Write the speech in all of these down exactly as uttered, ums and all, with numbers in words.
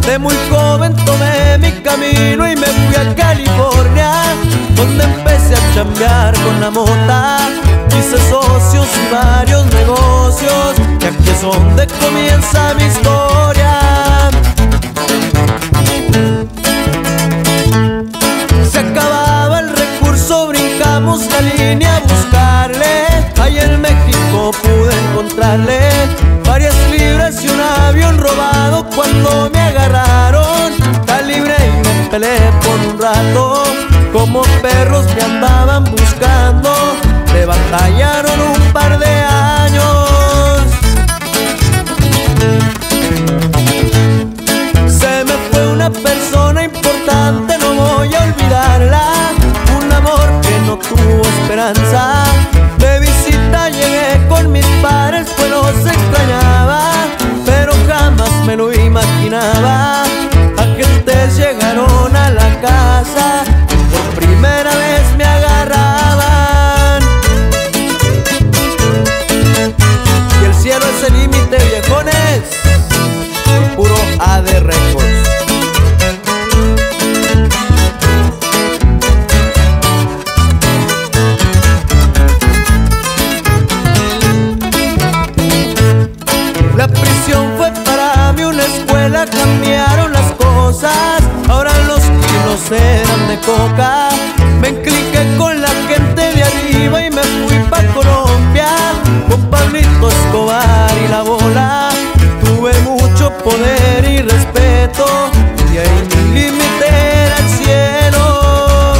De muy joven tomé mi camino y me fui a California, donde empecé a chambear con la mota. Hice socios y varios negocios, y aquí es donde comienza mi historia. Se acababa el recurso, brincamos la línea a buscarle. Ahí en México pude encontrarle varias libras y un avión robado. Cuando me agarraron, la libré y me peleé por un rato. Como perros me andaban buscando, me batallaron un par de años. Se me fue una persona importante, no voy a olvidarla. Un amor que no tuvo esperanza. De visita llegué con mis padres, pues los extrañaba, pero jamás me lo imaginaba. Agentes llegaron a la casa, por primera vez me agarraban. Y el cielo es el límite, viejones, puro A D Records. La prisión fue para mí una escuela, cambiaron las cosas, ahora los kilos eran de coca. Me encliqué con la gente de arriba y me fui pa' Colombia, con Pablito Escobar y la bola. Tuve mucho poder y respeto, y ahí mi límite era el cielo.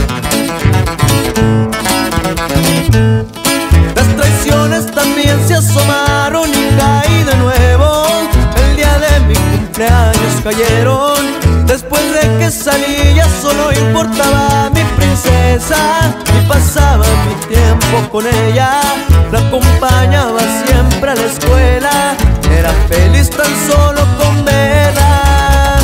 Las traiciones también se asomaron y caí de nuevo. El día de mi cumpleaños cayeron. Después de que salí ya solo importaba mi princesa, y pasaba mi tiempo con ella. La acompañaba siempre a la escuela, era feliz tan solo con verla.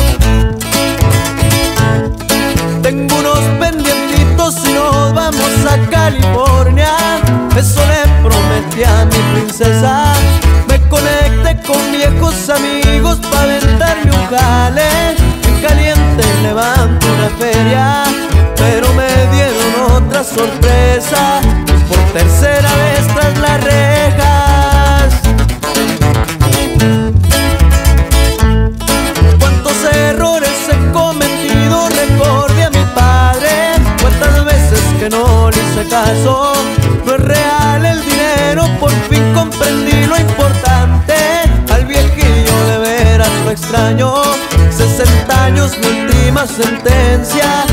Tengo unos pendientitos y nos vamos a California. Eso le prometí a mi princesa. Me conecté con viejos amigos pa' aventarme un jale. En caliente levanto una feria, pero me dieron otra sorpresa, por tercera vez tras las rejas. Cuántos errores he cometido, recordé a mi padre. Cuántas veces que no le hice caso. No es real el dinero, por fin comprendí lo importante. Al viejillo de veras lo extraño. Sesenta años mi última sentencia,